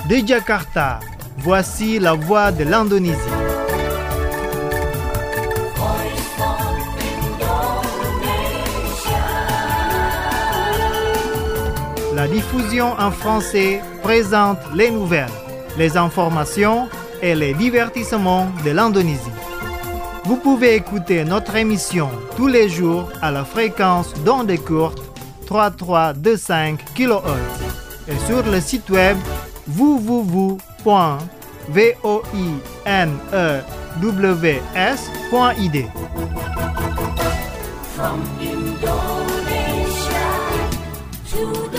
De Jakarta, voici la voix de l'Indonésie. La diffusion en français présente les nouvelles, les informations et les divertissements de l'Indonésie. Vous pouvez écouter notre émission tous les jours à la fréquence d'onde courte 3325 kHz et sur le site web www.voinews.id. From Indonesia to the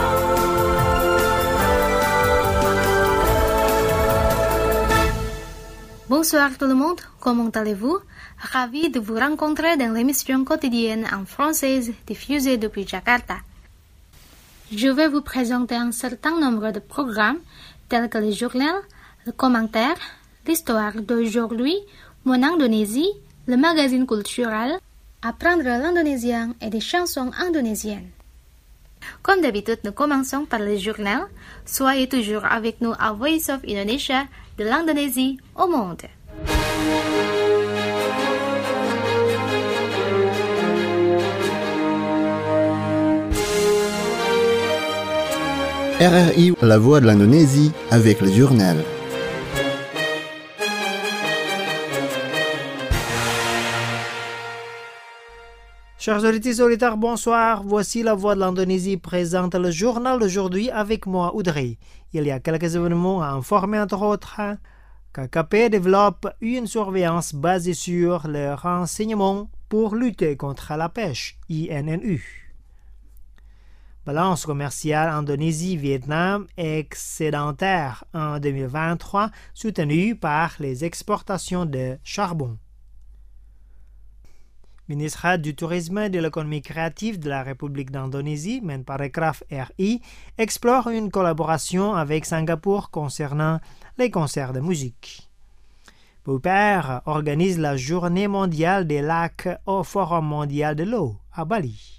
Bonsoir tout le monde, comment allez-vous? Ravi de vous rencontrer dans l'émission quotidienne en française diffusée depuis Jakarta. Je vais vous présenter un certain nombre de programmes tels que le journal, le commentaire, l'histoire d'aujourd'hui, mon Indonésie, le magazine culturel, apprendre l'indonésien et des chansons indonésiennes. Comme d'habitude, nous commençons par le journal. Soyez toujours avec nous à Voice of Indonesia, de l'Indonésie au monde. RRI, la voix de l'Indonésie, avec le journal. Chers auditeurs, bonsoir. Voici la voix de l'Indonésie présente le journal d'aujourd'hui avec moi, Audrey. Il y a quelques événements à informer, entre autres. KKP développe une surveillance basée sur les renseignements pour lutter contre la pêche, INNU. Balance commerciale Indonésie-Vietnam excédentaire en 2023, soutenue par les exportations de charbon. Ministre du Tourisme et de l'économie créative de la République d'Indonésie, Menparekraf RI, explore une collaboration avec Singapour concernant les concerts de musique. Bouper organise la Journée mondiale des lacs au Forum mondial de l'eau à Bali.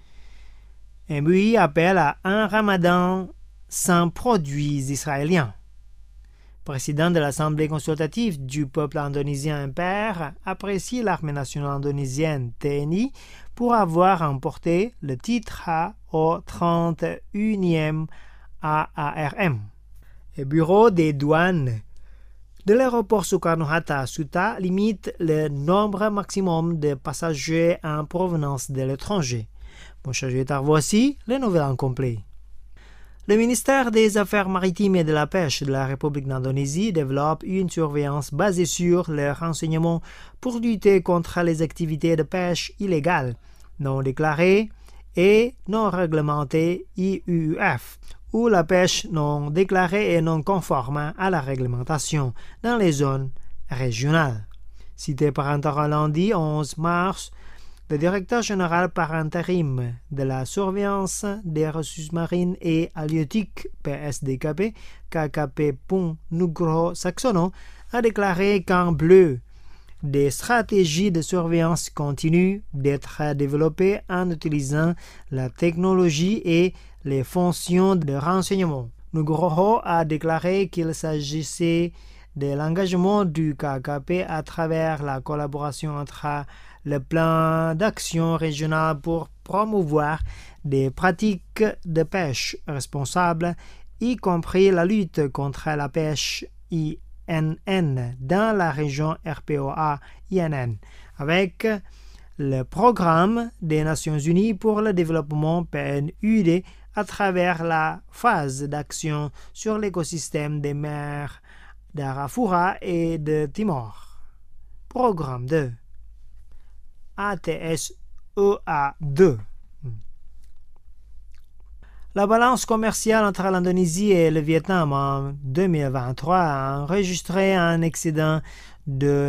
MUI appelle à un ramadan sans produits israéliens. Président de l'Assemblée consultative du peuple indonésien impair, apprécie l'armée nationale indonésienne TNI pour avoir remporté le titre au 31e AARM. Le bureau des douanes de l'aéroport Soekarno-Hatta Suta limite le nombre maximum de passagers en provenance de l'étranger. Mon cher auditeur, voici les nouvelles en complet. Le ministère des Affaires maritimes et de la pêche de la République d'Indonésie développe une surveillance basée sur les renseignements pour lutter contre les activités de pêche illégales, non déclarées et non réglementées IUUF, ou la pêche non déclarée et non conforme à la réglementation dans les zones régionales. Cité par un lundi 11 mars, le directeur général par intérim de la surveillance des ressources marines et halieutiques PSDKP, KKP Pung Nugroho Saksono, a déclaré qu'en bleu, des stratégies de surveillance continuent d'être développées en utilisant la technologie et les fonctions de renseignement. Nugroho a déclaré qu'il s'agissait de l'engagement du KKP à travers la collaboration entre le plan d'action régional pour promouvoir des pratiques de pêche responsables, y compris la lutte contre la pêche INN dans la région RPOA-INN, avec le programme des Nations Unies pour le développement PNUD à travers la phase d'action sur l'écosystème des mers d'Arafura et de Timor. Programme 2. ATSEA2. La balance commerciale entre l'Indonésie et le Vietnam en 2023 a enregistré un excédent de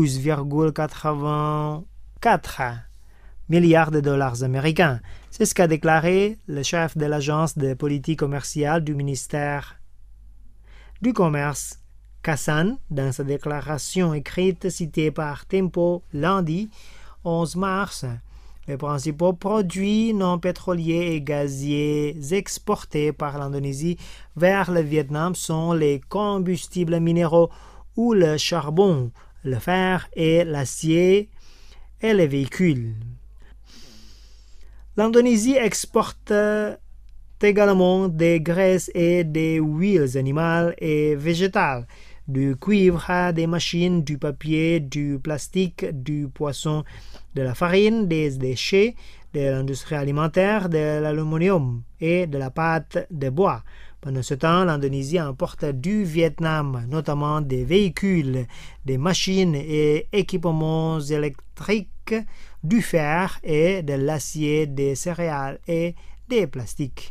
12,84 milliards de dollars américains. C'est ce qu'a déclaré le chef de l'agence de politique commerciale du ministère du Commerce, Kassan, dans sa déclaration écrite citée par Tempo lundi 11 mars. Les principaux produits non pétroliers et gaziers exportés par l'Indonésie vers le Vietnam sont les combustibles minéraux ou le charbon, le fer et l'acier et les véhicules. L'Indonésie exporte également des graisses et des huiles animales et végétales, du cuivre, des machines, du papier, du plastique, du poisson, de la farine, des déchets, de l'industrie alimentaire, de l'aluminium et de la pâte de bois. Pendant ce temps, l'Indonésie importe du Vietnam, notamment des véhicules, des machines et équipements électriques, du fer et de l'acier, des céréales et des plastiques.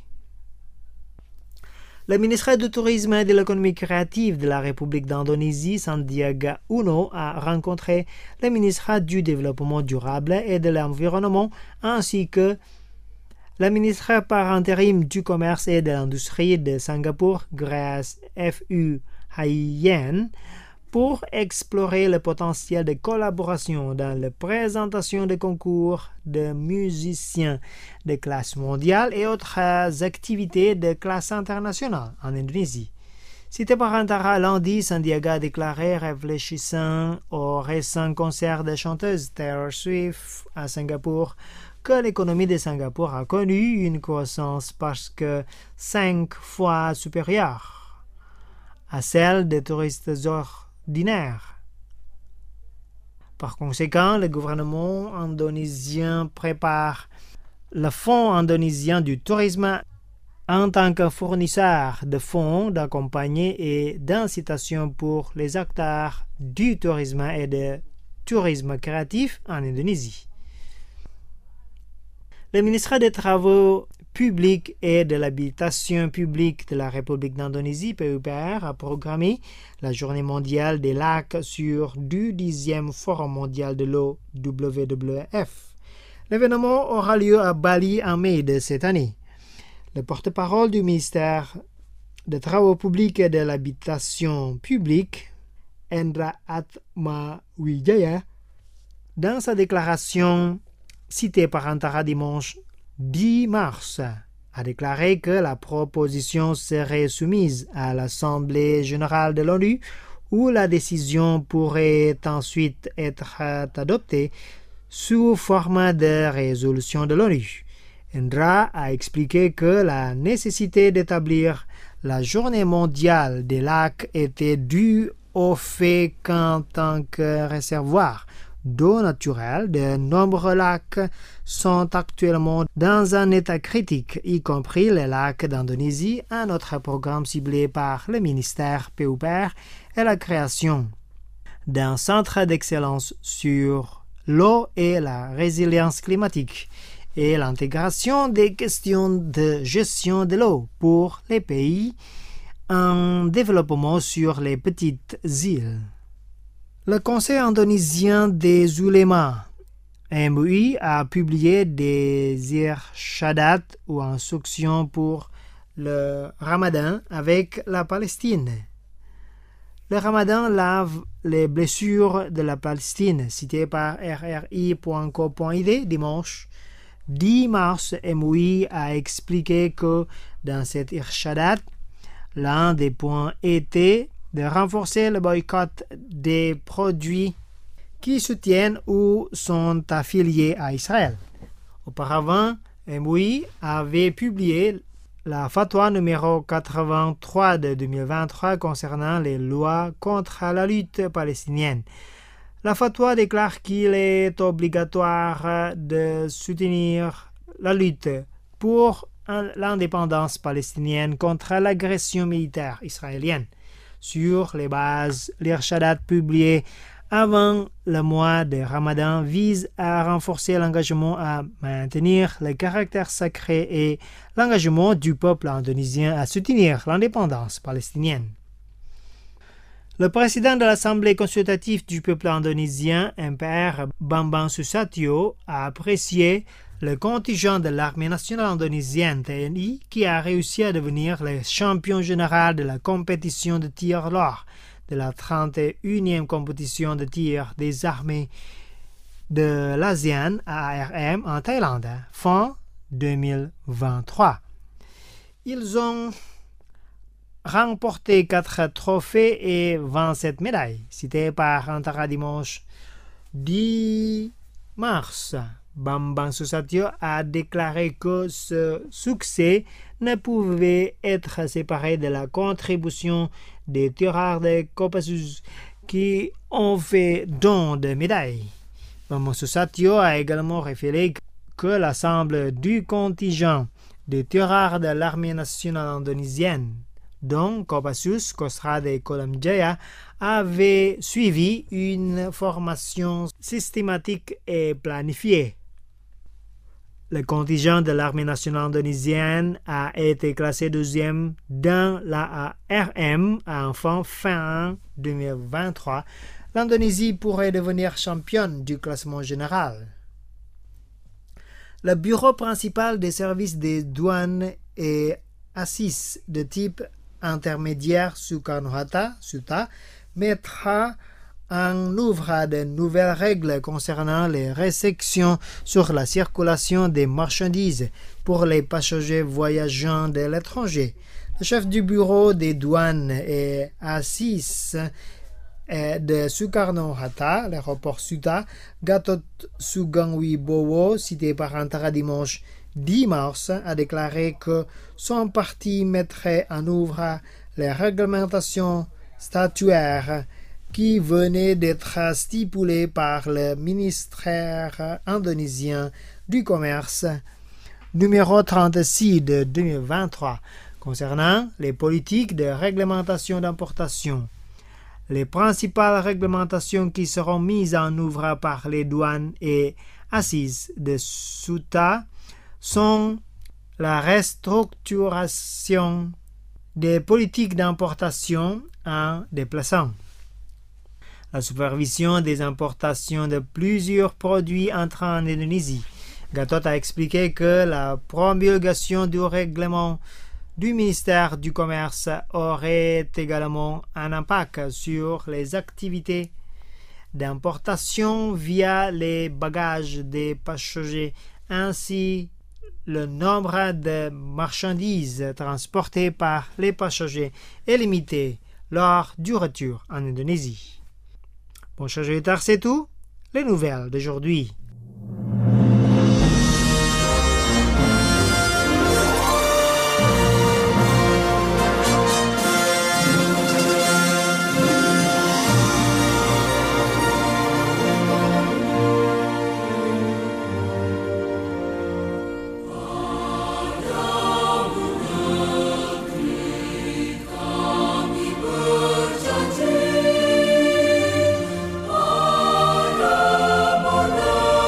Le ministre du Tourisme et de l'économie créative de la République d'Indonésie, Sandiaga Uno, a rencontré le ministre du Développement durable et de l'Environnement ainsi que le ministre par intérim du Commerce et de l'Industrie de Singapour, Grace Fu Hayen, pour explorer le potentiel de collaboration dans la présentation de concours de musiciens de classe mondiale et autres activités de classe internationale en Indonésie. Cité par Antara lundi, Sandiaga a déclaré, réfléchissant au récent concert de chanteuse Taylor Swift à Singapour, que l'économie de Singapour a connu une croissance presque 5 fois supérieure à celle des touristes ordinaires. Par conséquent, le gouvernement indonésien prépare le Fonds indonésien du tourisme en tant que fournisseur de fonds d'accompagnement et d'incitation pour les acteurs du tourisme et de tourisme créatif en Indonésie. Le ministre des Travaux publics et de l'Habitation publique de la République d'Indonésie, PUPR, a programmé la Journée mondiale des lacs sur du 10e Forum mondial de l'eau WWF. L'événement aura lieu à Bali en mai de cette année. Le porte-parole du ministère des Travaux publics et de l'Habitation publique, Endra Atmawijaya, dans sa déclaration citée par Antara dimanche 10 mars, a déclaré que la proposition serait soumise à l'Assemblée générale de l'ONU où la décision pourrait ensuite être adoptée sous forme de résolution de l'ONU. Endra a expliqué que la nécessité d'établir la journée mondiale des lacs était due au fait qu'en tant que réservoir d'eau naturelle, de nombreux lacs sont actuellement dans un état critique, y compris les lacs d'Indonésie, un autre programme ciblé par le ministère PUPR et la création d'un centre d'excellence sur l'eau et la résilience climatique et l'intégration des questions de gestion de l'eau pour les pays en développement sur les petites îles. Le Conseil indonésien des oulémas, MUI, a publié des irshadats ou instructions pour le Ramadan avec la Palestine. Le Ramadan lave les blessures de la Palestine, cité par rri.co.id dimanche 10 mars. MUI a expliqué que dans cet irshadat, l'un des points était de renforcer le boycott des produits qui soutiennent ou sont affiliés à Israël. Auparavant, MUI avait publié la fatwa numéro 83 de 2023 concernant les lois contre la lutte palestinienne. La fatwa déclare qu'il est obligatoire de soutenir la lutte pour l'indépendance palestinienne contre l'agression militaire israélienne. Sur les bases, l'Irshadat publié avant le mois de Ramadan vise à renforcer l'engagement à maintenir le caractère sacré et l'engagement du peuple indonésien à soutenir l'indépendance palestinienne. Le président de l'Assemblée consultative du peuple indonésien, MPR Bambang Susatyo, a apprécié le contingent de l'armée nationale indonésienne TNI qui a réussi à devenir le champion général de la compétition de tir lors de la 31e compétition de tir des armées de l'ASEAN à ARM en Thaïlande, fin 2023. Ils ont remporté 4 trophées et 27 médailles. Cité par Antara dimanche 10 mars, Bambang Susatyo a déclaré que ce succès ne pouvait être séparé de la contribution des tireurs de Kopassus qui ont fait don de médailles. Bambang Susatyo a également révélé que l'ensemble du contingent des tireurs de l'armée nationale indonésienne, dont Kopassus, Kostrad et Kodam Jaya, avait suivi une formation systématique et planifiée. Le contingent de l'armée nationale indonésienne a été classé 12e dans la ARM enfin fin 2023. L'Indonésie pourrait devenir championne du classement général. Le bureau principal des services des douanes et assises de type intermédiaire Soekarno-Hatta, SUTA, mettra en œuvre de nouvelles règles concernant les restrictions sur la circulation des marchandises pour les passagers voyageant de l'étranger. Le chef du bureau des douanes et assises de Soekarno-Hatta, l'aéroport SUTA, Gatot Sugangwibowo, cité par Antara dimanche 10 mars, a déclaré que son parti mettrait en œuvre les réglementations statutaires qui venaient d'être stipulées par le ministère indonésien du Commerce numéro 36 de 2023 concernant les politiques de réglementation d'importation. Les principales réglementations qui seront mises en œuvre par les douanes et assises de SUTA sont la restructuration des politiques d'importation en déplaçant, la supervision des importations de plusieurs produits entrant en Indonésie. Gatot a expliqué que la promulgation du règlement du ministère du Commerce aurait également un impact sur les activités d'importation via les bagages des passagers ainsi le nombre de marchandises transportées par les passagers est limité lors du retour en Indonésie. Bon, chers auditeurs, c'est tout. Les nouvelles d'aujourd'hui. Berjanji pada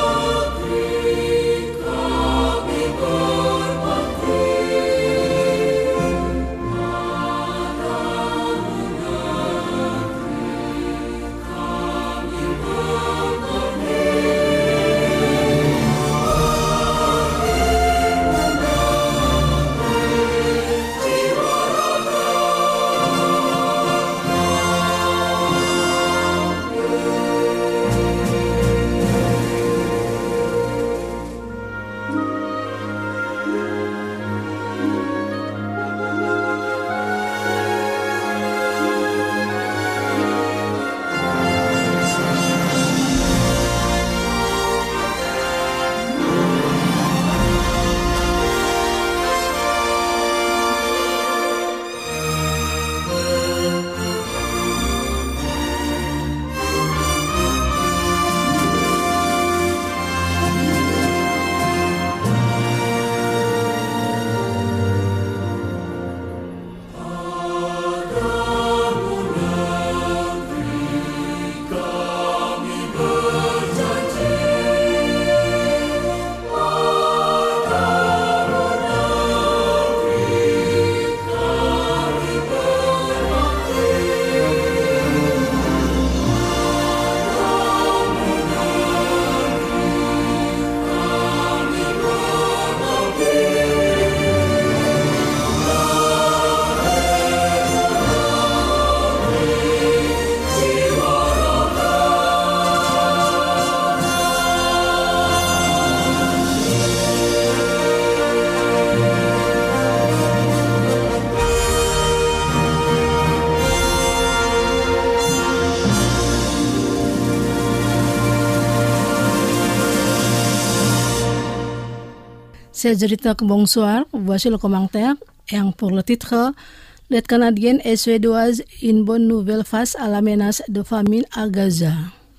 Chers auditeurs, bonsoir. Voici le commentaire. Et pour le titre, l'aide canadienne et suédoise, une bonne nouvelle face à la menace de famine à Gaza.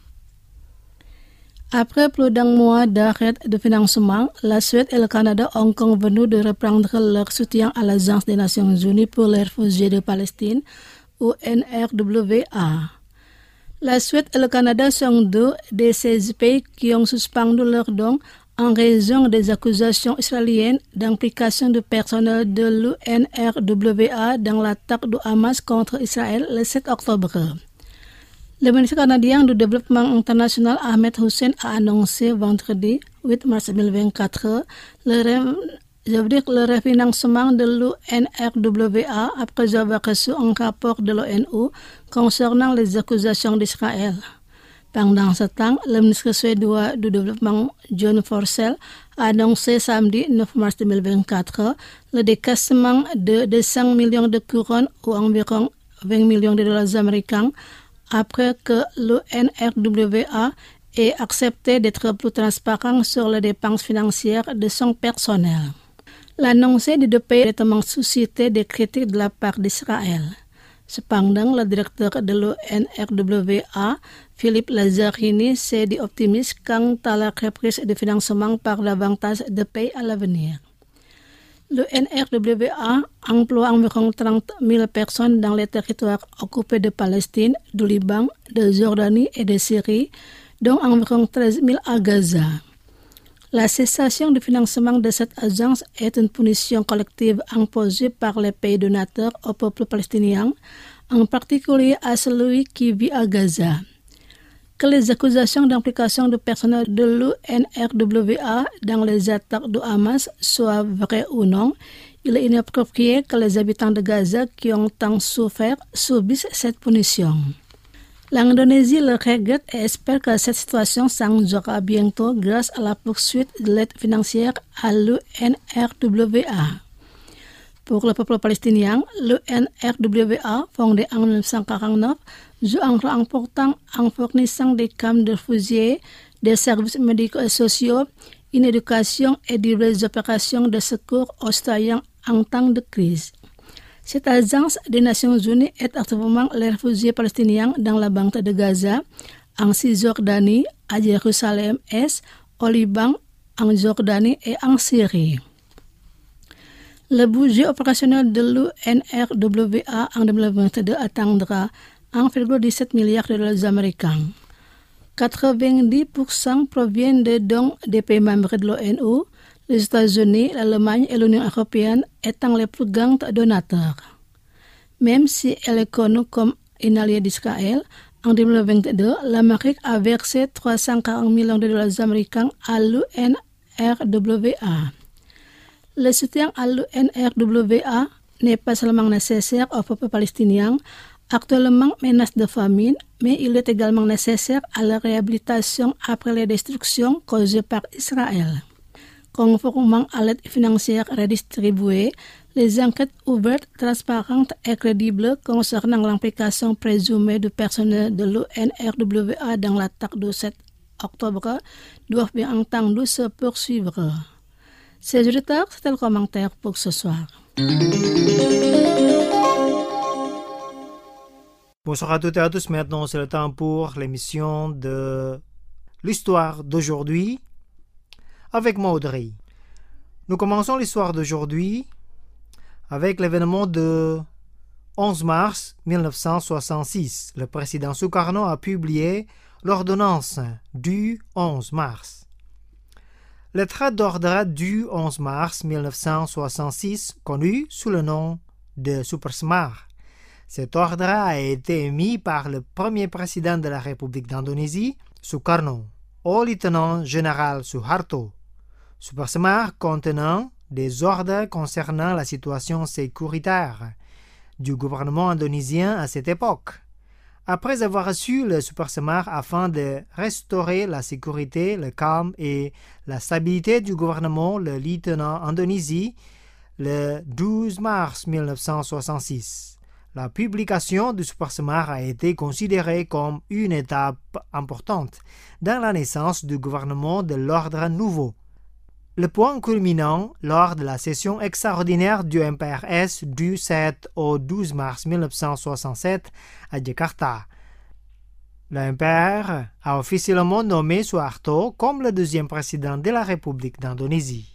Après plus d'un mois d'arrêt de financement, la Suède et le Canada ont convenu de reprendre leur soutien à l'Agence des Nations Unies pour les réfugiés de Palestine, UNRWA. La Suède et le Canada sont deux des 16 pays qui ont suspendu leurs dons en raison des accusations israéliennes d'implication du personnel de l'UNRWA dans l'attaque du Hamas contre Israël le 7 octobre. Le ministre canadien du Développement international Ahmed Hussein a annoncé vendredi 8 mars 2024 le refinancement de l'UNRWA après avoir reçu un rapport de l'ONU concernant les accusations d'Israël. Pendant ce temps, le ministre suédois du Développement John Forssell a annoncé samedi 9 mars 2024 le décaissement de 200 millions de couronnes ou environ 20 millions de dollars américains après que l'UNRWA ait accepté d'être plus transparent sur les dépenses financières de son personnel. L'annonce des deux pays a directement suscité des critiques de la part d'Israël. Cependant, le directeur de l'UNRWA, Philippe Lazzarini, s'est dit optimiste quant à la reprise de financement par davantage de pays à l'avenir. L'UNRWA emploie environ 30 000 personnes dans les territoires occupés de Palestine, du Liban, de Jordanie et de Syrie, dont environ 13 000 à Gaza. La cessation du financement de cette agence est une punition collective imposée par les pays donateurs au peuple palestinien, en particulier à celui qui vit à Gaza. Que les accusations d'implication du personnel de l'UNRWA dans les attaques du Hamas soient vraies ou non, il est inapproprié que les habitants de Gaza qui ont tant souffert subissent cette punition. L'Indonésie le regrette et espère que cette situation s'arrangera bientôt grâce à la poursuite de l'aide financière à l'UNRWA. Pour le peuple palestinien, l'UNRWA, fondé en 1949, joue un rôle important en fournissant des camps de réfugiés, des services médicaux et sociaux, une éducation et diverses opérations de secours aux citoyens en temps de crise. Cette agence des Nations Unies aide activement les réfugiés palestiniens dans la bande de Gaza, en Cisjordanie, à Jérusalem-Est, au Liban, en Jordanie et en Syrie. Le budget opérationnel de l'UNRWA en 2022 atteindra 1,17 milliard de dollars américains. 90% proviennent des dons des pays membres de l'ONU, les États-Unis, l'Allemagne et l'Union européenne étant les plus grands donateurs. Même si elle est connue comme une alliée d'Israël, en 2022, l'Amérique a versé 340 millions de dollars américains à l'UNRWA. Le soutien à l'UNRWA n'est pas seulement nécessaire au peuple palestinien, actuellement menacé de famine, mais il est également nécessaire à la réhabilitation après les destructions causées par Israël. Conformément à l'aide financière redistribuée, les enquêtes ouvertes, transparentes et crédibles concernant l'implication présumée du personnel de l'UNRWA dans l'attaque du 7 octobre doivent bien entendu se poursuivre. Ces auditeurs, c'était le commentaire pour ce soir. Bonsoir à toutes et à tous. Maintenant, c'est le temps pour l'émission de l'histoire d'aujourd'hui avec moi, Audrey. Nous commençons l'histoire d'aujourd'hui avec l'événement de 11 mars 1966. Le président Sukarno a publié l'ordonnance du 11 mars. Le traité d'ordre du 11 mars 1966, connu sous le nom de Supersmar. Cet ordre a été émis par le premier président de la République d'Indonésie, Sukarno, au lieutenant général Suharto. Supersmar contenant des ordres concernant la situation sécuritaire du gouvernement indonésien à cette époque. Après avoir reçu le Supersmar afin de restaurer la sécurité, le calme et la stabilité du gouvernement, le lieutenant Indonésie, le 12 mars 1966. La publication du Supersmar a été considérée comme une étape importante dans la naissance du gouvernement de l'ordre nouveau. le point culminant lors de la session extraordinaire du MPRS du 7 au 12 mars 1967 à Jakarta. Le MPR a officiellement nommé Suharto comme le deuxième président de la République d'Indonésie.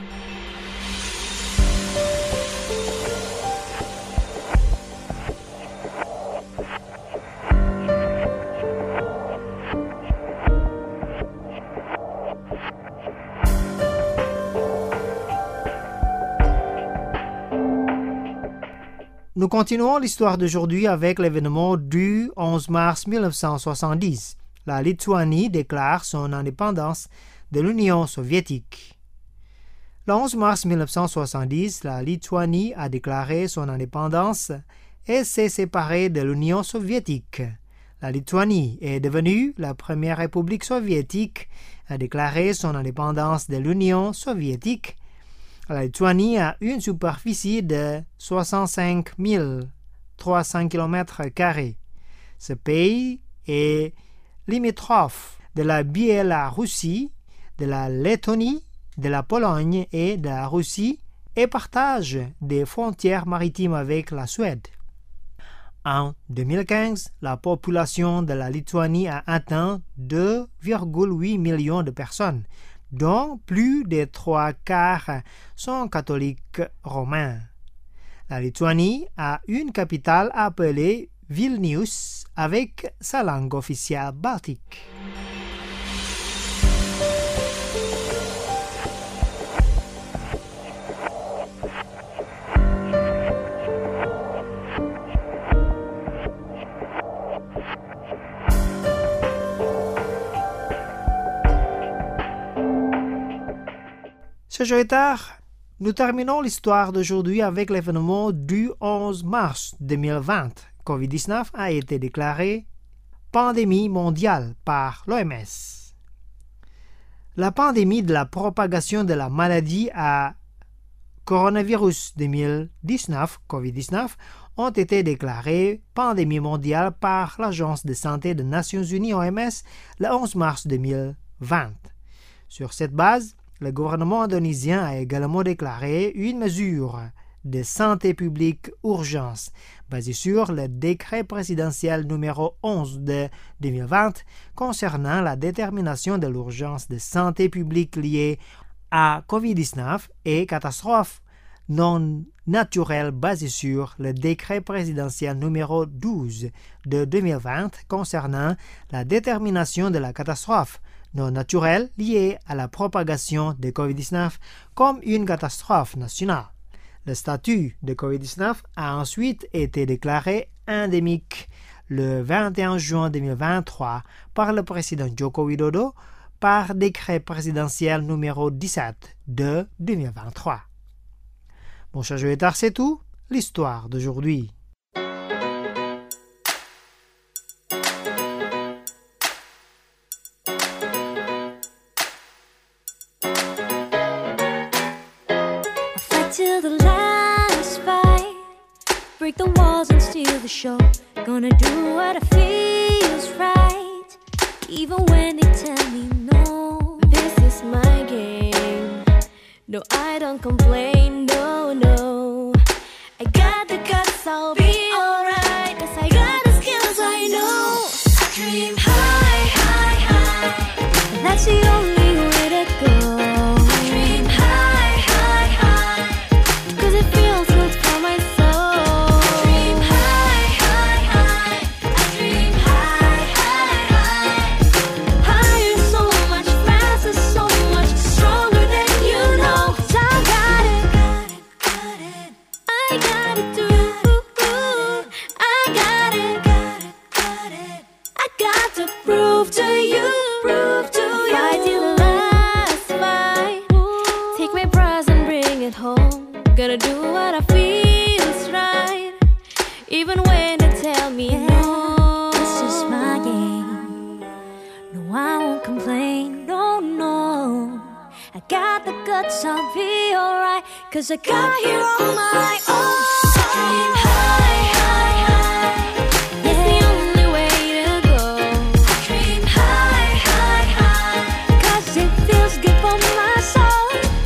Nous continuons l'histoire d'aujourd'hui avec l'événement du 11 mars 1970. La Lituanie déclare son indépendance de l'Union soviétique. Le 11 mars 1970, la Lituanie a déclaré son indépendance et s'est séparée de l'Union soviétique. La Lituanie est devenue la première république soviétique à déclarer son indépendance de l'Union soviétique. La Lituanie a une superficie de 65 300 km². Ce pays est limitrophe de la Biélorussie, de la Lettonie, de la Pologne et de la Russie et partage des frontières maritimes avec la Suède. En 2015, la population de la Lituanie a atteint 2,8 millions de personnes, dont plus de 3/4 sont catholiques romains. La Lituanie a une capitale appelée Vilnius avec sa langue officielle baltique. Ce jour est tard, nous terminons l'histoire d'aujourd'hui avec l'événement du 11 mars 2020. COVID-19 a été déclaré pandémie mondiale par l'OMS. La pandémie de la propagation de la maladie à coronavirus 2019, COVID-19, ont été déclarées pandémie mondiale par l'Agence de santé des Nations Unies OMS le 11 mars 2020. Sur cette base, le gouvernement indonésien a également déclaré une mesure de santé publique urgence basée sur le décret présidentiel numéro 11 de 2020 concernant la détermination de l'urgence de santé publique liée à COVID-19 et catastrophes non naturelles basées sur le décret présidentiel numéro 12 de 2020 concernant la détermination de la catastrophe non naturelle liée à la propagation de COVID-19 comme une catastrophe nationale. Le statut de COVID-19 a ensuite été déclaré endémique le 21 juin 2023 par le président Joko Widodo par décret présidentiel numéro 17 de 2023. Mon cher Joëtar, c'est tout, l'histoire d'aujourd'hui. Till the last fight, break the walls and steal the show. Gonna do what feels right, even when they tell me no. This is my game. No, I don't complain. No, no. I got the guts, I'll be alright. 'Cause I got the skills, I know. Dream high, high, high. That's the only way to go. Dream high, high, high. 'Cause it feels good for my soul. Dream high, high, high. I dream high, high, high. Higher, so much faster, so much stronger than you know. 'Cause I got it, I got it too. I got it, I got to prove to you, Fight till the last fight. Take my prize and bring it home. Gonna do what I feels right, even when they tell me no. This is my game. No, I won't complain. No, no. I got the guts, I'll be alright. 'Cause I got here on my own. Dream high, high, high. It's the only way to go. Dream high, high, high. 'Cause it feels good for my soul.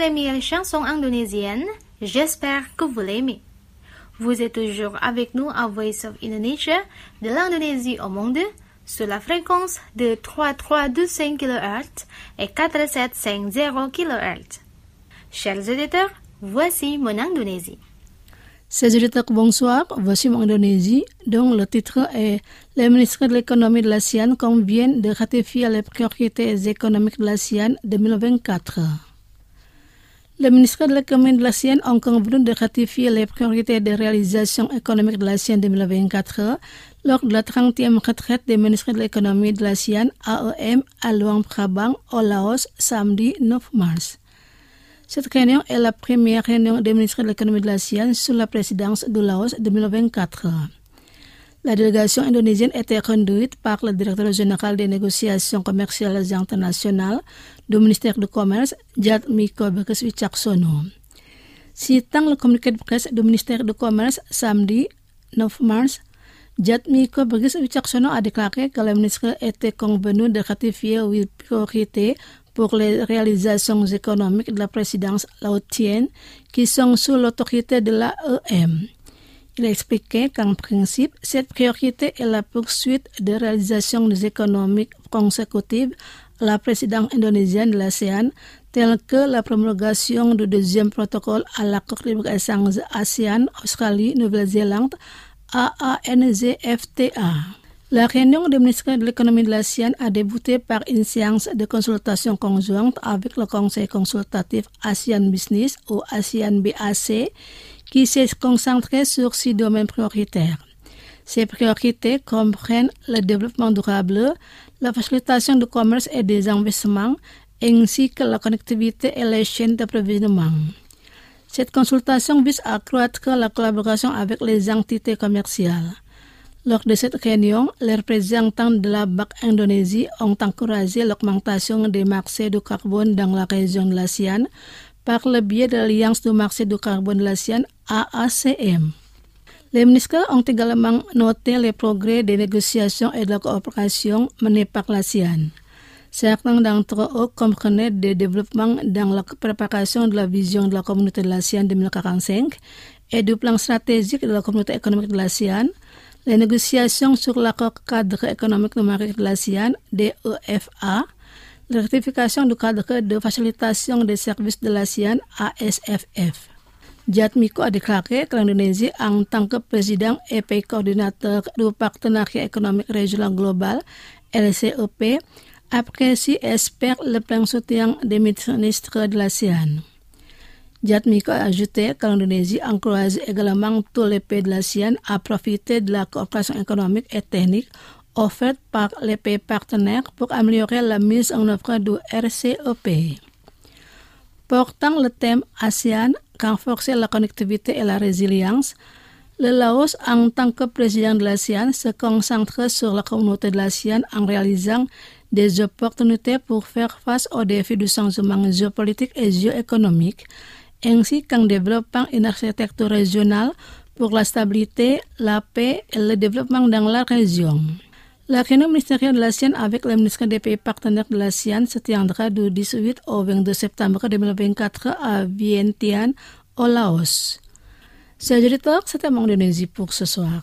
l'émission Chansons indonésiennes. J'espère que vous l'aimez. Vous êtes toujours avec nous à Voice of Indonesia, de l'Indonésie au monde, sur la fréquence de 3325 kHz et 4750 kHz. Chers auditeurs, voici mon Indonésie. Chers auditeurs, bonsoir, voici mon Indonésie, dont le titre est « Le ministre de l'économie de l'ASEAN convient de ratifier les priorités économiques de l'ASEAN 2024 ». Le ministre de l'économie de l'ASEAN ont convenu de ratifier les priorités de réalisation économique de l'ASEAN 2024 lors de la 30e retraite des ministres de l'économie de l'ASEAN AEM à Luang Prabang, au Laos, samedi 9 mars. Cette réunion est la première réunion des ministres de l'économie de l'ASEAN sous la présidence du Laos 2024. La délégation indonésienne était conduite par le directeur général des négociations commerciales internationales du ministère du Commerce, Jatmiko Bagus Wicaksono. Citant le communiqué de presse du ministère du Commerce samedi 9 mars, Jatmiko Bagus Wicaksono a déclaré que le ministre était convenu de ratifier 8 priorités pour les réalisations économiques de la présidence laotienne qui sont sous l'autorité de l'AEM. Il a expliqué qu'en principe, cette priorité est la poursuite de réalisations économiques consécutives à la présidence indonésienne de l'ASEAN, telles que la promulgation du deuxième protocole à l'accord de libre-échange ASEAN, Australie, Nouvelle-Zélande, AANZFTA. La réunion des ministres de l'économie de l'ASEAN a débuté par une séance de consultation conjointe avec le Conseil consultatif ASEAN Business ou ASEAN BAC qui s'est concentré sur 6 domaines prioritaires. Ces priorités comprennent le développement durable, la facilitation du commerce et des investissements, ainsi que la connectivité et les chaînes d'approvisionnement. Cette consultation vise à accroître la collaboration avec les entités commerciales. Lors de cette réunion, les représentants de la BAC Indonésie ont encouragé l'augmentation des marchés du carbone dans la région de l'ASEAN par le biais de l'Alliance du marché du carbone de l'ASEAN, AACM. Les ministres ont également noté les progrès des négociations et de la coopération menés par l'ASEAN. Certains d'entre eux comprenaient des développements dans la préparation de la vision de la communauté de l'ASEAN 2045 et du plan stratégique de la communauté économique de l'ASEAN, les négociations sur l'accord cadre économique numérique de l'ASEAN, DEFA, la ratification du cadre de facilitation des services de l'ASEAN, ASFF. Jatmiko a déclaré que l'Indonésie, en tant que président et pays coordinateur du partenariat économique régional global, LCEP, apprécie et espère le plein soutien des ministres de l'ASEAN. Jatmiko a ajouté que l'Indonésie encourage également tous les pays de l'ASEAN à profiter de la coopération économique et technique offerte par les pays partenaires pour améliorer la mise en œuvre du RCEP. Portant le thème ASEAN, renforcer la connectivité et la résilience, le Laos, en tant que président de l'ASEAN, se concentre sur la communauté de l'ASEAN en réalisant des opportunités pour faire face aux défis du changement géopolitique et géoéconomique, ainsi qu'en développant une architecture régionale pour la stabilité, la paix et le développement dans la région. La réunion ministérielle de l'ASEAN avec les ministres des pays partenaires de l'ASEAN se tiendra du 18 au 22 septembre 2024 à Vientiane, au Laos. Chers auditeurs, c'était mon Indonésie pour ce soir.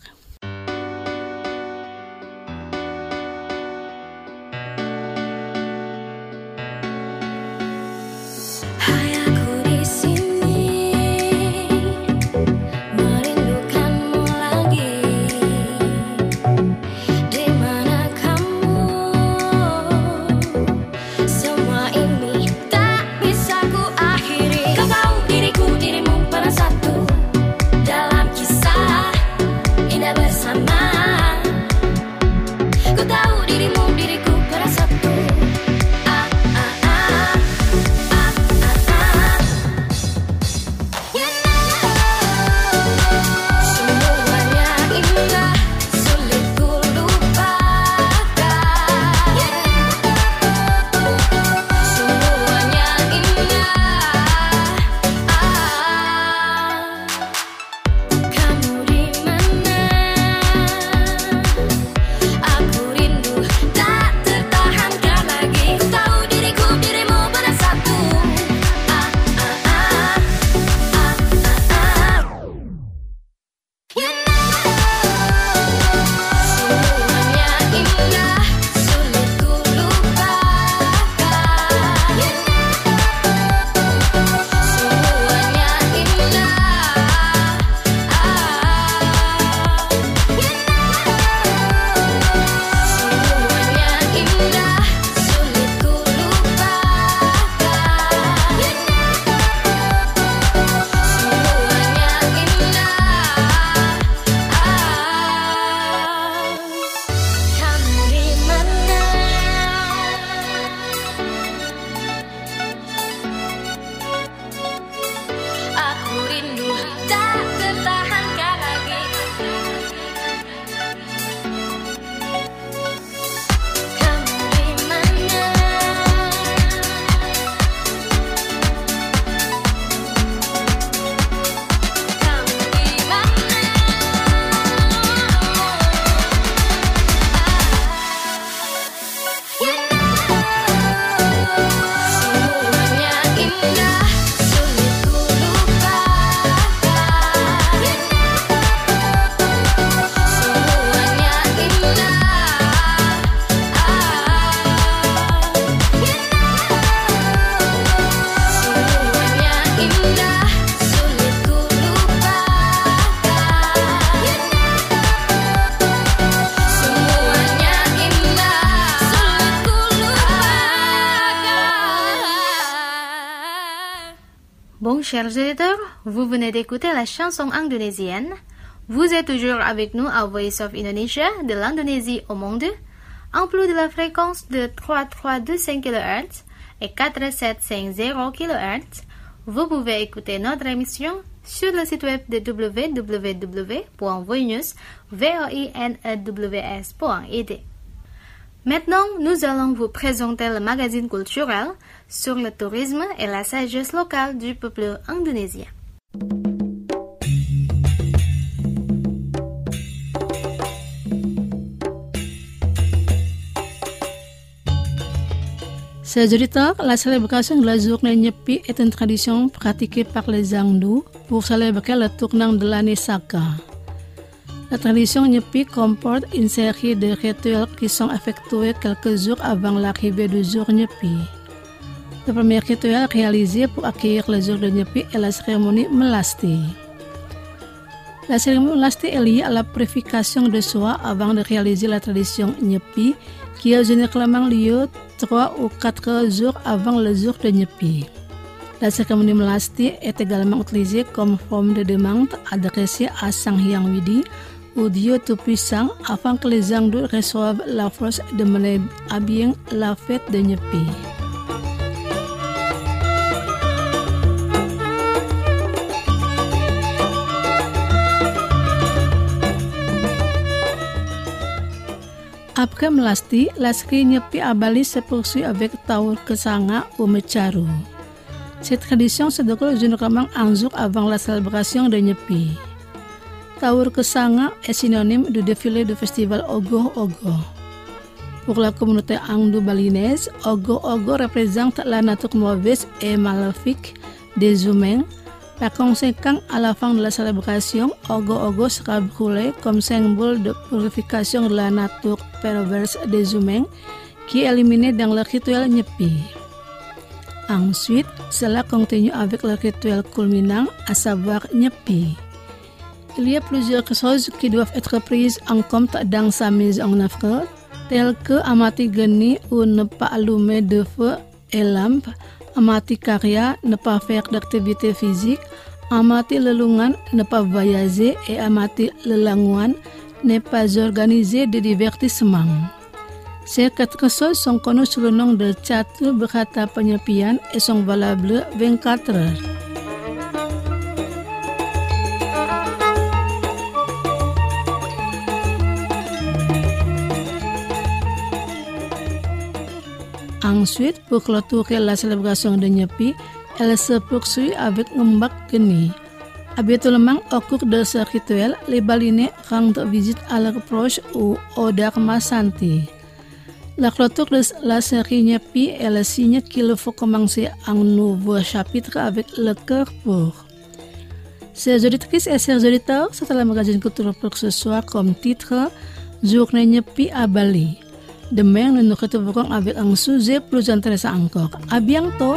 Never chers auditeurs, vous venez d'écouter la chanson indonésienne. Vous êtes toujours avec nous à Voice of Indonesia, de l'Indonésie au monde, en plus de la fréquence de 3325 kHz et 4750 kHz. Vous pouvez écouter notre émission sur le site web de www.voinews.id. Maintenant, nous allons vous présenter le magazine culturel sur le tourisme et la sagesse locale du peuple indonésien. Chers auditeurs, la célébration de la journée Nyepi est une tradition pratiquée par les Hindous pour célébrer le tournant de l'année Saka. La tradition Nyepi comporte une série de rituels qui sont effectués quelques jours avant l'arrivée du jour Nyepi. Le premier rituel réalisé pour accueillir le jour de Nyepi est la cérémonie Melasti. La cérémonie Melasti est liée à la purification de soi avant de réaliser la tradition Nyepi, qui a généralement lieu 3 ou 4 jours avant le jour de Nyepi. La cérémonie Melasti est également utilisée comme forme de demande adressée à Sang Hyang Widi, ou Dieu Tout-Puissant, afin que les Hindous reçoivent la force de mener à bien la fête de Nyepi. Après Melasti, la série Nyepi à Bali se poursuit avec Taur Kesanga ou Mecaru. Cette tradition se déroule généralement un jour avant la célébration de Nyepi. Taur Kesanga est synonyme du défilé du festival Ogoh-Ogoh. Pour la communauté hindoue balinaise, Ogoh-Ogoh représente la nature mauvaise et maléfique des humains. Par conséquent, à la fin de la célébration, Ogoh-Ogoh sera brûlé comme symbole de purification de la nature perverse des humains qui est éliminée dans le rituel Nyepi. Ensuite, cela continue avec le rituel culminant, à savoir Nyepi. Il y a plusieurs choses qui doivent être prises en compte dans sa mise en œuvre, telles que amati geni ou ne pas allumer de feu et lampe, amati karya, ne pas faire d'activité physique, amati lelungan, ne pas voyager et amati lelanguan, ne pas organiser de divertissement. Ces 4 choses sont connues sous le nom de Catur Berkata Penyepian et sont valables 24 heures. Ensuite, pour clôturer la célébration de Nyepi, elle se poursuit avec Ngembak Geni. Habituellement, au cours de ce rituel, les Balinais rendent visite à leurs proches ou au Dharma Santi. La clôture de la série Nyepi est le signe qu'il faut commencer un nouveau chapitre avec le cœur pur. Chers auditrices et chers auditeurs, c'est le magazine culturel pour ce soir comme titre Journée Nyepi à Bali. Demain, nous nous retrouverons avec un sujet plus intéressant encore. À bientôt!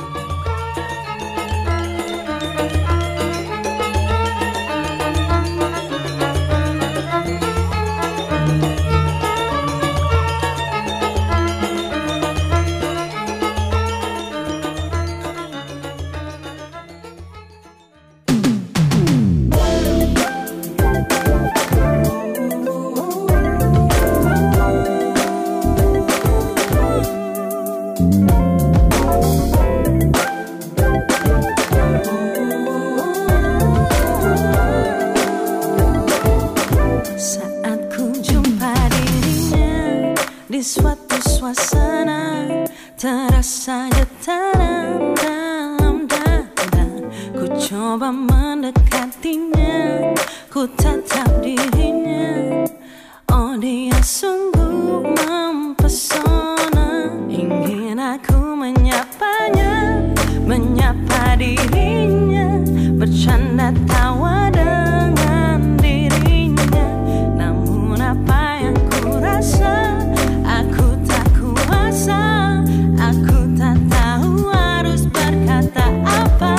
Suatu suasana terasa getaran dalam dada. Ku coba mendekatinya, ku tatap dirinya. Oh, dia sungguh mempesona. Ingin aku menyapanya, menyapa dirinya, bercanda tawa dengan dirinya. Namun apa yang ku rasa, aku tak kuasa, aku tak tahu harus berkata apa.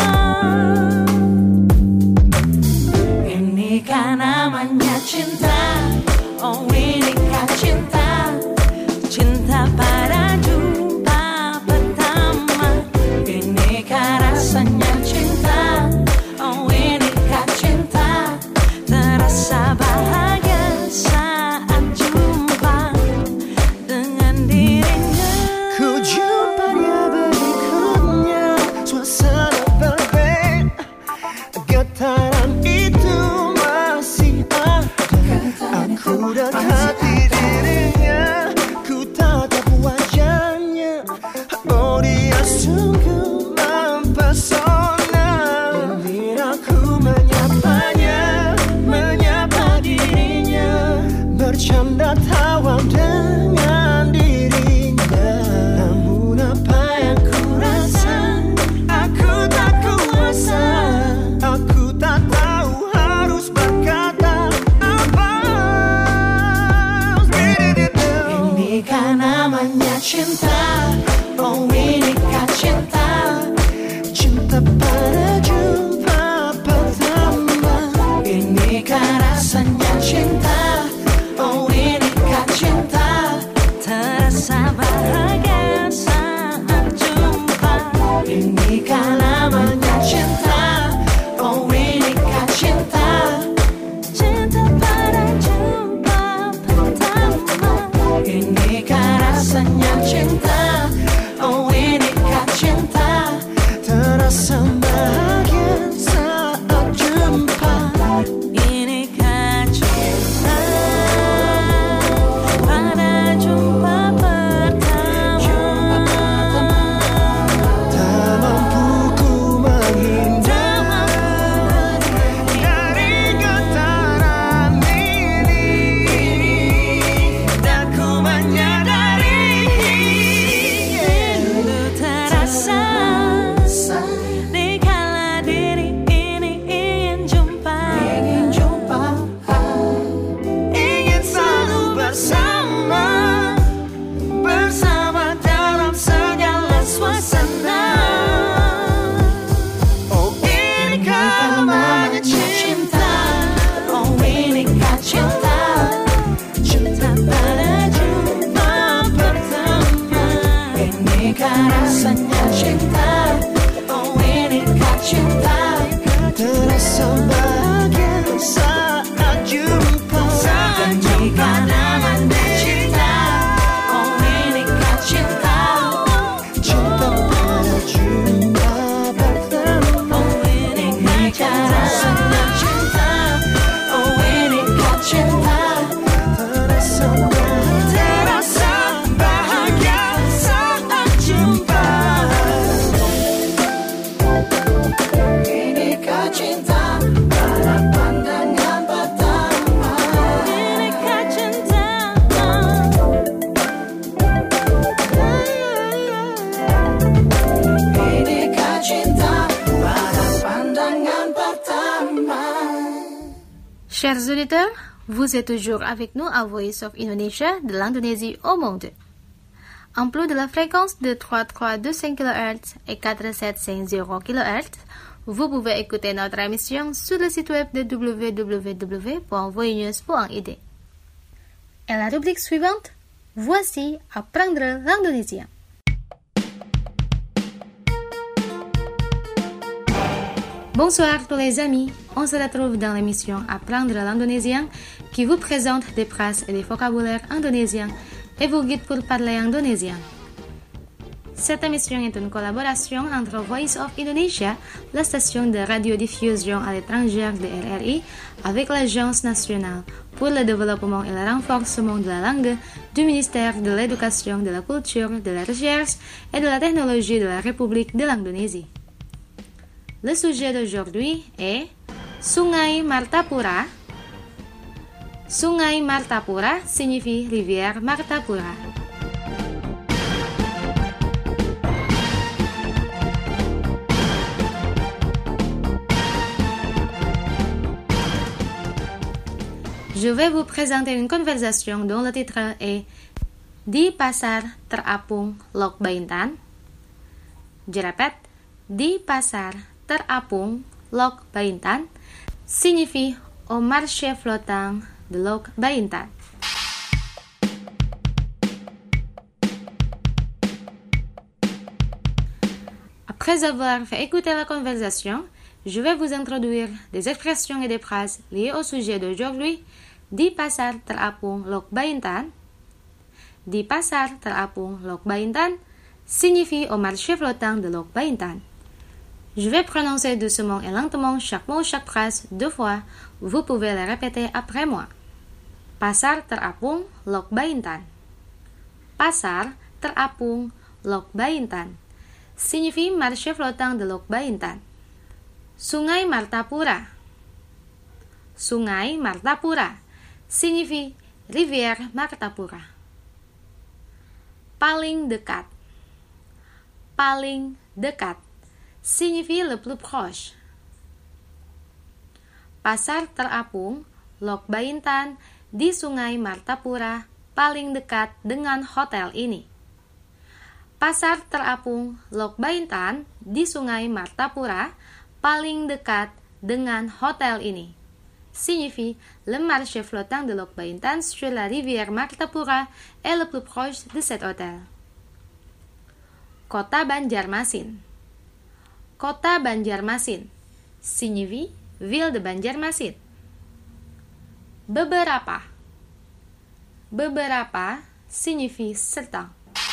Inikah namanya cinta? Oh, inikah cinta? Cinta pada jumpa pertama. Inikah rasanya cinta? cinta, oh inikah cinta, cinta pada jumpa pertama. Inikah rasanya cinta, oh inikah cinta, terasa bahagia saat jumpa. Inikah namanya cinta, oh inikah cinta, cinta pada jumpa pertama. Inikah rasanya cinta, oh inikah cinta, terasa bahagia saat jumpa. Inikah cinta pada jumpa pertama. Tak mampu ku menghindar dari getaran ini, dan ku menyadari rindu terasa dikala diri ini ingin jumpa, ingin selalu bersama dalam segala suasana. Oh inikah namanya cinta, oh inikah cinta, cinta pada jumpa pertama. Inikah rasanya cinta, oh inikah cinta, terasa bahagia saat jumpa. Inikah namanya cinta, oh inikah cinta, cinta pada jumpa pertama. Oh inikah rasanya cinta, oh inikah cinta, terasa bahagia saat jumpa. Inikah cinta pada pandangan pertama. Inikah cinta, inikah cinta pada pandangan pertama. Chers auditeurs, vous êtes toujours avec nous à Voice of Indonesia de l'Indonésie au monde. En plus de la fréquence de 3325 kHz et 4750 kHz, vous pouvez écouter notre émission sur le site web de www.voinews.id. Et la rubrique suivante, voici Apprendre l'indonésien. Bonsoir tous les amis, on se retrouve dans l'émission Apprendre l'indonésien qui vous présente des phrases et des vocabulaires indonésiens et vous guide pour parler indonésien. Cette émission est une collaboration entre Voice of Indonesia, la station de radiodiffusion à l'étranger de RRI, avec l'Agence nationale pour le développement et le renforcement de la langue du ministère de l'Éducation, de la Culture, de la Recherche et de la Technologie de la République de l'Indonésie. Le sujet d'aujourd'hui est Sungai Martapura. Sungai Martapura signifie rivière Martapura. Je vais vous présenter une conversation dont le titre est Di Pasar Terapung Lok Baintan. Je répète, Di Pasar Terapung Lok Baintan signifie au marché flottant de Lok Baintan. Après avoir fait écouter la conversation, je vais vous introduire des expressions et des phrases liées au sujet d'aujourd'hui. Di Pasar Terapung Lok Baintan. Di Pasar Terapung Lok Baintan signifie au marché flottant de Lok Baintan. Je vais prononcer doucement et lentement chaque mot, chaque phrase 2 fois. Vous pouvez le répéter après moi. Pasar Terapung Lok Baintan. Pasar Terapung Lok Baintan signifie marché flottant de Lok Baintan. Sungai Martapura. Sungai Martapura signifie rivière Martapura. Paling dekat. Paling dekat signifie le plus proche. Pasar terapung Lok Baintan di Sungai Martapura paling dekat dengan hotel ini. Pasar terapung Lok Baintan di Sungai Martapura paling dekat dengan hotel ini. Signifie le marché flottant de Lok Baintan sur la rivière Martapura est le plus proche de cet hôtel. Kota Banjarmasin. Kota Banjarmasin signifie ville de Banjarmasin. Beberapa. Beberapa signifie certains.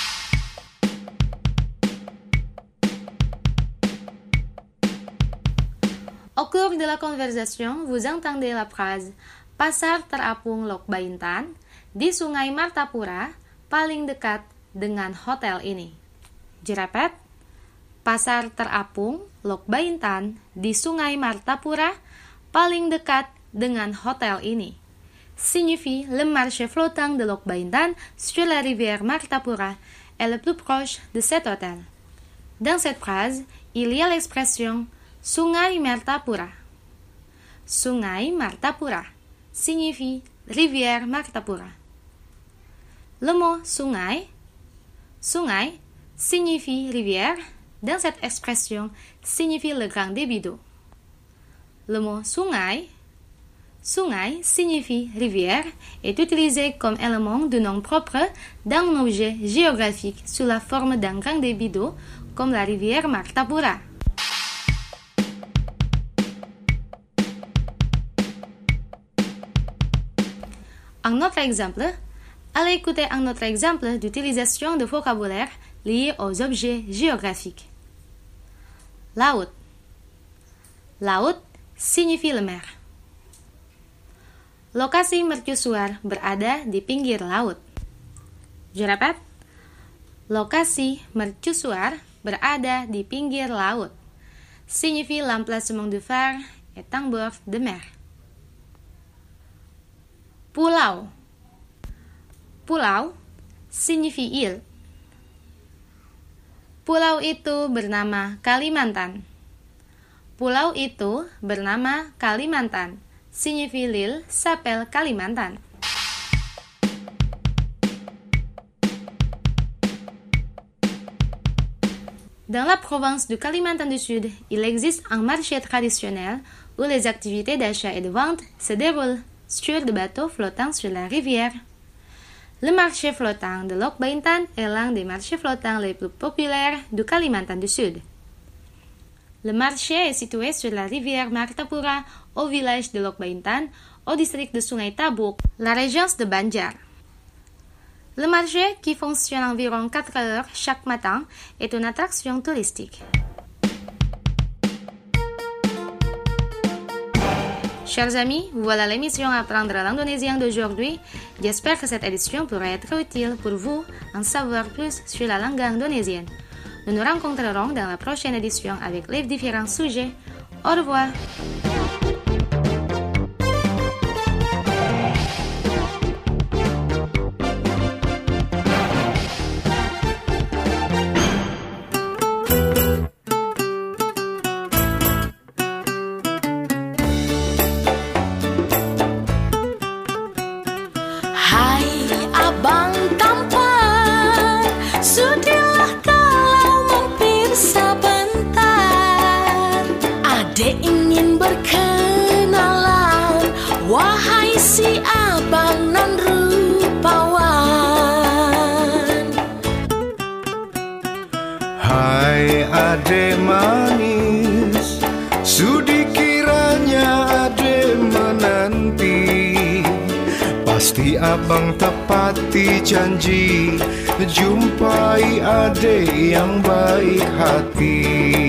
Au cours de la conversation, vous entendez la phrase Pasar terapung Lok Baintan di Sungai Martapura paling dekat dengan hotel ini. Je répète, Pasar terapung Lok Baintan di Sungai Martapura paling dekat dengan hotel ini. Signifie le marché flottant de Lok Baintan sur la rivière Martapura est le plus proche de cet hôtel. Dans cette phrase, il y a l'expression Sungai Martapura. Sungai Martapura signifie rivière Martapura. Le mot sungai signifie rivière. Dans cette expression, signifie le grand débit d'eau. Le mot sungai signifie rivière est utilisé comme élément de nom propre d'un objet géographique sous la forme d'un grand débit d'eau comme la rivière Martapura. Un autre exemple, allez écouter un autre exemple d'utilisation de vocabulaire lié aux objets géographiques. Laut. Laut signifie la mer. Lokasi mercusuar berada di pinggir laut. Je répète, lokasi mercusuar berada di pinggir laut. Signifie l'emplacement du phare est en bord de mer. Pulau. Pulau signifie île. Pulau itu bernama Kalimantan. Pulau itu bernama Kalimantan. Signifie l'île s'appelle Kalimantan. Dans la province du Kalimantan du Sud, il existe un marché traditionnel où les activités d'achat et de vente se déroulent sur des bateaux flottants sur la rivière. Le marché flottant de Lok Baintan est l'un des marchés flottants les plus populaires du Kalimantan du Sud. Le marché est situé sur la rivière Martapura, au village de Lok Baintan, au district de Sungai Tabuk, la région de Banjar. Le marché, qui fonctionne environ 4 heures chaque matin, est une attraction touristique. Chers amis, voilà l'émission Apprendre l'indonésien d'aujourd'hui. J'espère que cette édition pourra être utile pour vous en savoir plus sur la langue indonésienne. Nous nous rencontrerons dans la prochaine édition avec les différents sujets. Au revoir. Ade manis, sudi kiranya ade menanti. Pasti abang tepati janji, jumpai ade yang baik hati.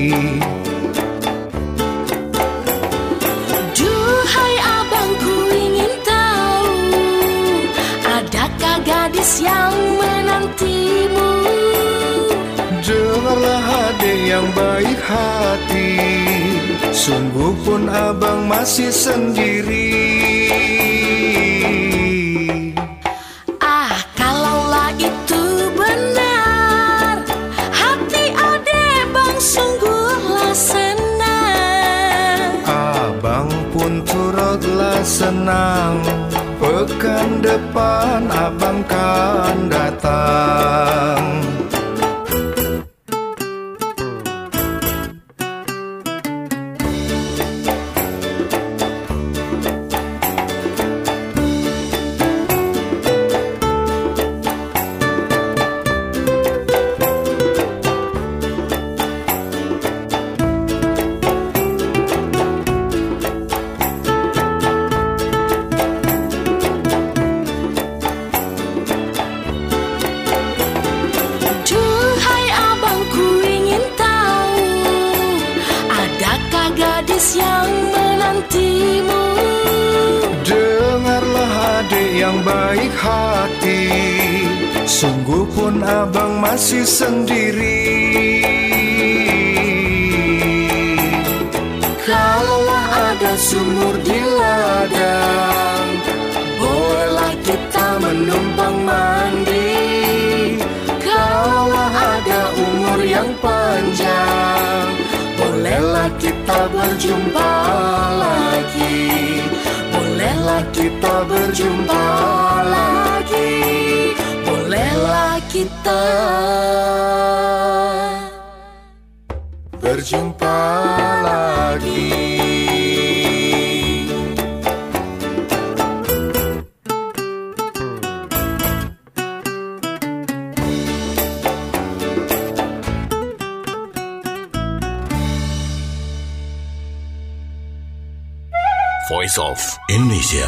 Duhai abangku ingin tahu, adakah gadis yang menantimu? Dengarlah ade yang baik hati, sungguh pun abang masih sendiri. Kalaulah itu benar, hati ade bang sungguhlah senang. Abang pun turutlah senang, pekan depan abang kan datang. yang baik hati, sungguh pun abang masih sendiri. Kalaulah ada sumur di ladang, bolehlah kita menumpang mandi. Kalaulah ada umur yang panjang, bolehlah kita berjumpa lagi. Bolehlah kita berjumpa lagi. Bolehlah kita berjumpa lagi. Voice of Indonesia.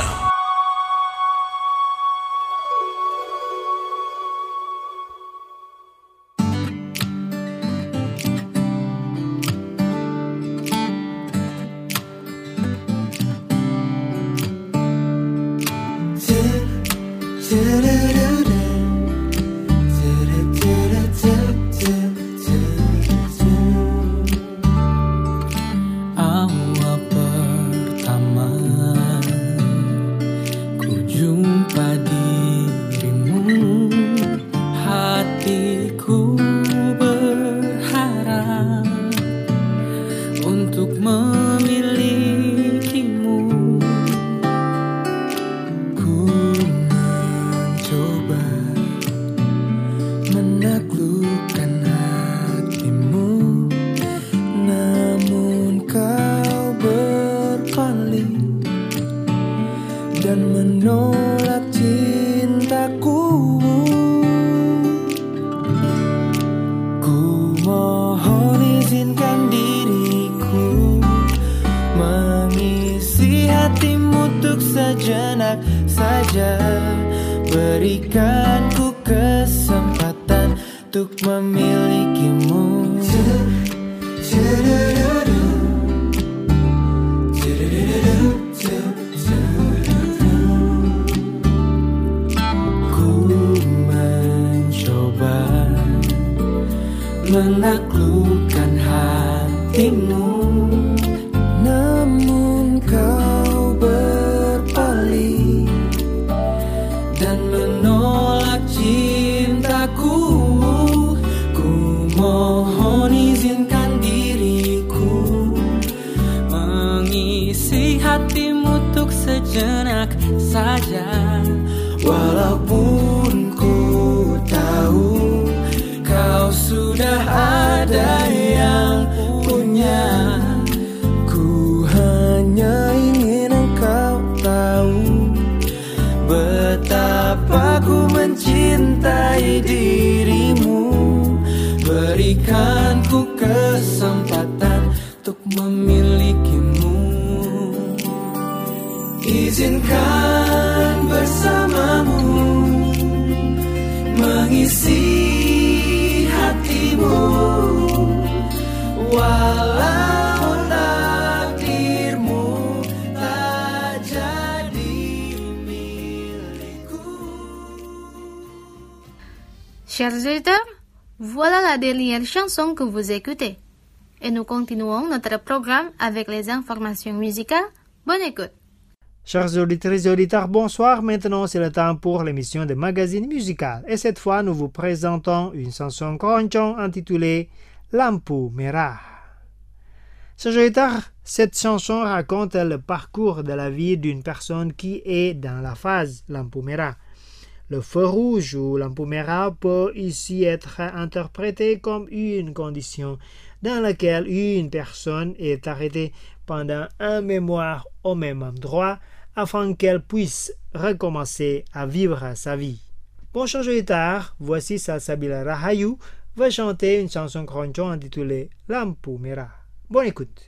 Menaklukkan hatimu, namun kau berpaling dan menolak cintaku. Ku mohon izinkan diriku mengisi hatimu untuk sejenak saja. Walaupun ku tahu kau sudah ada yang punya, ku hanya ingin engkau tahu betapa ku mencintai dirimu. Berikan ku kesempatan untuk memilikimu. Izinkan bersamamu mengisi hatimu, walau takdirmu tak jadi milikku. Chers auditeurs, voilà la dernière chanson que vous écoutez. Et nous continuons notre programme avec les informations musicales. Bonne écoute. Chers auditrices et auditeurs, bonsoir. Maintenant, c'est le temps pour l'émission de magazine musical. Et cette fois, nous vous présentons une chanson keroncong intitulée Lampu Merah. Chers auditeurs, cette chanson raconte le parcours de la vie d'une personne qui est dans la phase Lampu Merah. Le feu rouge ou Lampu Merah peut ici être interprété comme une condition dans laquelle une personne est arrêtée pendant un mémoire au même endroit afin qu'elle puisse recommencer à vivre sa vie. Bon, chers auditeurs, voici Salsabila Rahayu va chanter une chanson keroncong intitulée Lampu Merah. Bonne écoute.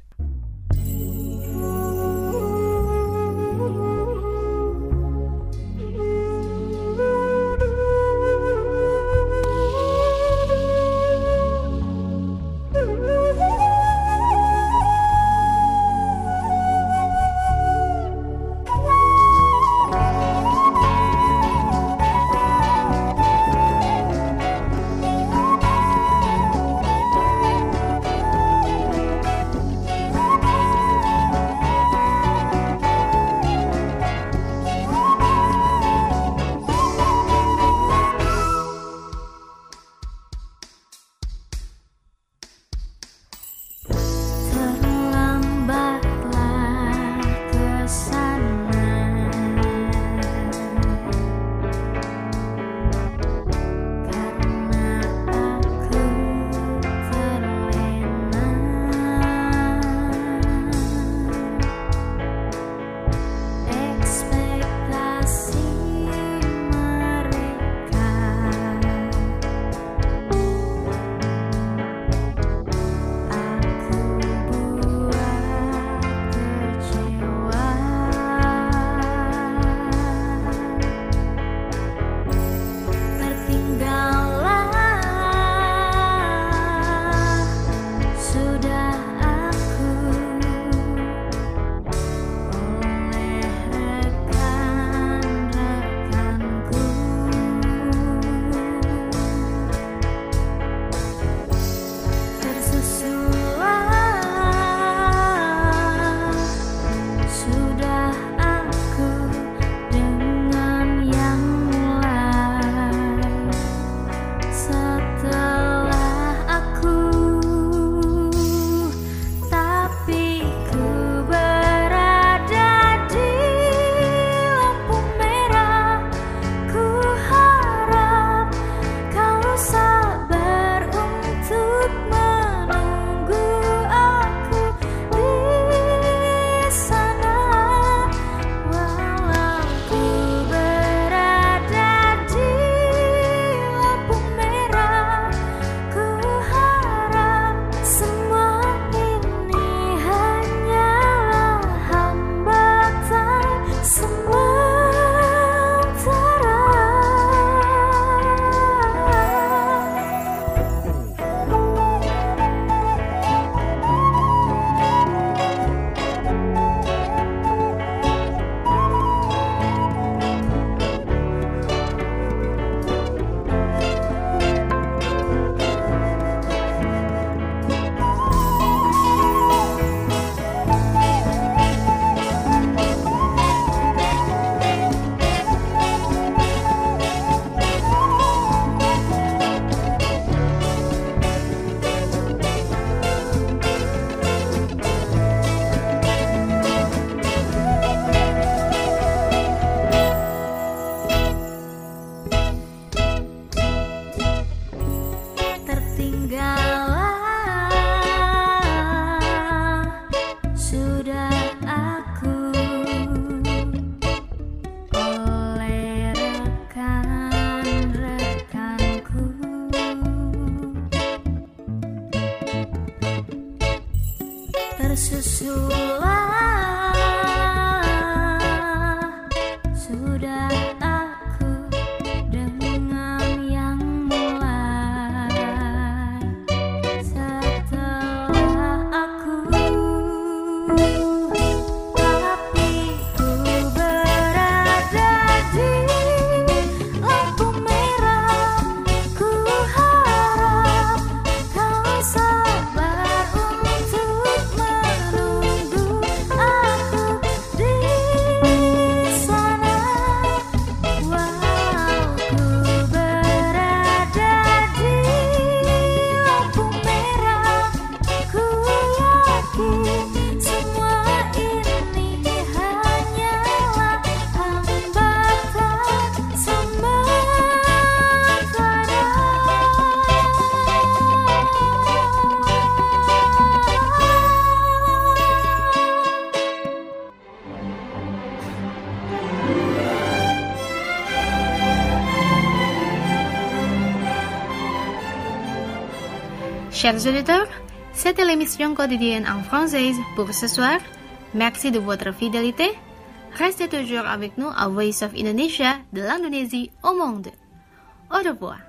Chers auditeurs, c'était l'émission quotidienne en française pour ce soir. Merci de votre fidélité. Restez toujours avec nous à Voice of Indonesia de l'Indonésie au monde. Au revoir.